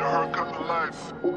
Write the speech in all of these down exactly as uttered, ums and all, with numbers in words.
Your heart come to life.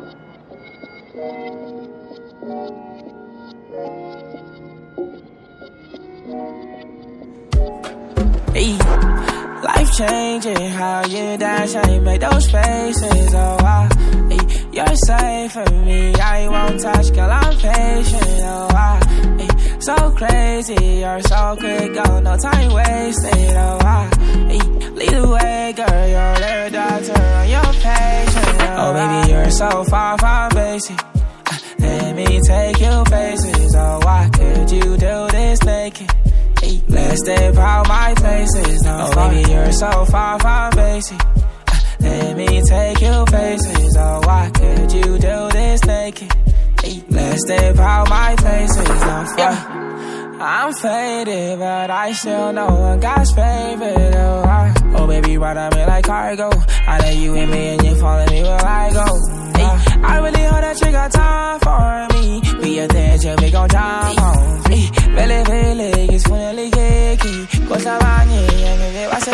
Hey, life changing, how you dance, how you make those faces. Oh, I, hey, you're safe for me. I won't touch, girl, I'm patient. Oh, I, hey, so crazy, you're so quick, oh, no time wasted. Oh, I, hey, lead the way, girl, you're the doctor, and you're patient. Oh, oh baby, you're so far from basic. Let me take you places. Oh, why could you do this naked? Hey, let's step out my places. No, oh, baby, you're so far from basic. Let me take you places. Oh, why could you do this naked? Hey, let's step out my places. No, yeah. I'm faded, but I still know I'm God's favorite. Oh, I, oh baby, ride on me like cargo. I know you with me and you following me where I go. Hey, I really hope that you got time for me. Be attention, we gon' jump on me. Really, really, it's finally kiki. Cosa bañe, and get what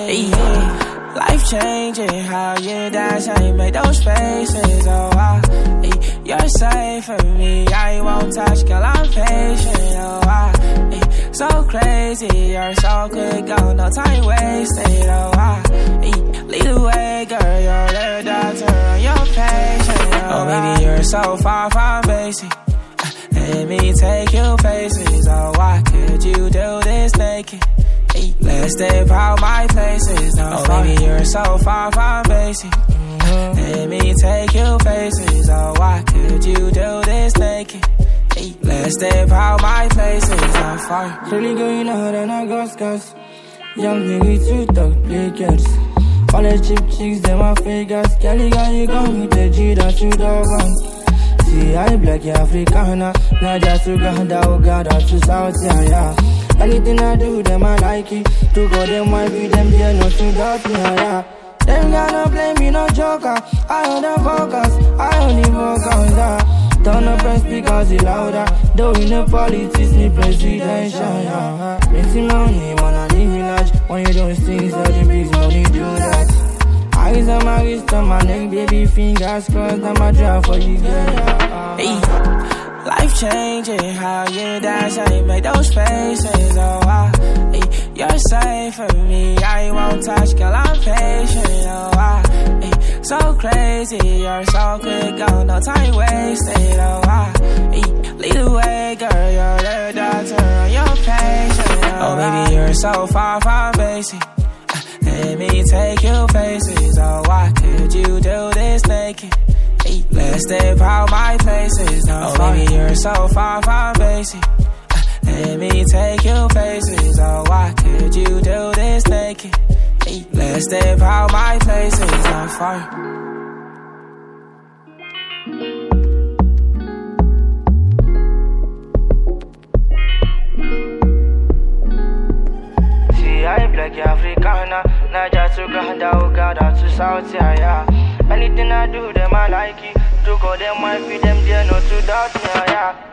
I life changing, how you dance, how you make those faces. Oh, I, hey, you're safe for me. I won't touch, girl, I'm patient. Oh, I, hey, so crazy, you're so quick, oh, no time wasted. Oh, I, hey, lead the way, girl, you're the doctor, and you're patient. Oh, oh baby, you're so far from basic. Let me take you places. Oh, why could you do this naked? Hey, let's step out my places. No, oh, baby, you're so far from basic. Mm-hmm. Let me take you places. Oh, why could you do this naked? Hey, let's step out my places. I'm far. Really going out and I got scars. Young niggas too talk, play girls. All the cheap chicks, them are fakers. Kelly got you gone with the G that you dog on. See, I black Africana, not just Uganda, Uganda to South, yeah, yeah. Anything I do, them I like it. To go them, I be them, yeah, no to doubt me, yeah, yeah. Them gonna blame me, no joker. I on the focus, I only focus, yeah. Turn up and speakers, it louder. Though in the politics, me presidential, yeah. Making money, man, I live in large. When you don't things, all the big money do that. Eyes on my wrist, on my neck, baby, fingers crossed, I'm a drive for you, girl. Hey, life changing, how you dance, how you make those faces. Oh, I, hey, you're safe for me. I won't touch, girl, I'm patient. Oh, I, hey, so crazy, you're so quick, oh, no time wasted. Oh, I, hey, lead the way, girl, you're the doctor, and you're patient. Oh, oh baby, you're so far from basic. Let me take you places. Oh, why could you do this naked? Hey, let's step out my places. No, oh, baby, you're so far from basic. Let me take you places. Oh, why could you do this naked? Hey, let's step out my places. I'm far. I black Africana, not just Uganda, Uganda to South, yeah, yeah. Anything I do, them I like it. To go them, I feed them, they no to doubt me, yeah, yeah.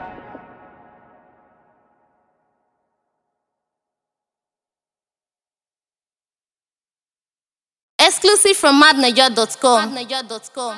Exclusive from madnaja dot com.